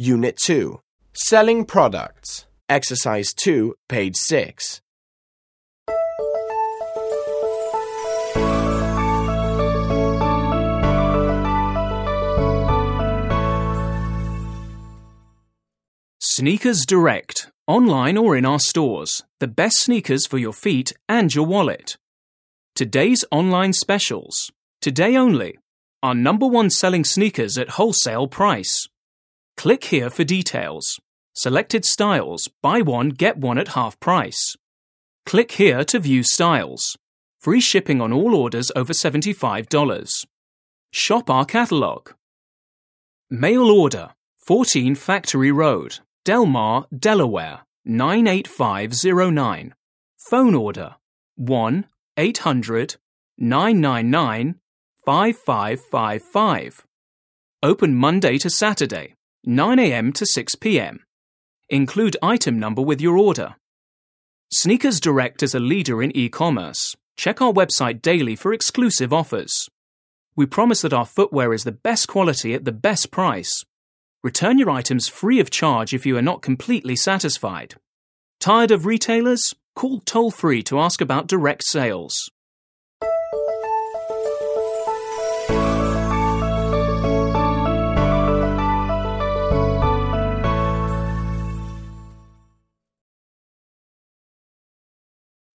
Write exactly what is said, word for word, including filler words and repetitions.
Unit two. Selling Products. Exercise two, page six. Sneakers Direct, online or in our stores. The best sneakers for your feet and your wallet. Today's online specials. Today only. Our number one selling sneakers at wholesale price. Click here for details. Selected styles, buy one, get one at half price. Click here to view styles. Free shipping on all orders over seventy-five dollars. Shop our catalogue. Mail order, fourteen Factory Road, Del Mar, Delaware, nine eight five zero nine. Phone order, one eight hundred nine nine nine five five five five. Open Monday to Saturday, nine a m to six p m Include item number with your order. Sneakers Direct is a leader in e-commerce. Check our website daily for exclusive offers. We promise that our footwear is the best quality at the best price. Return your items free of charge if you are not completely satisfied. Tired of retailers? Call toll-free to ask about direct sales.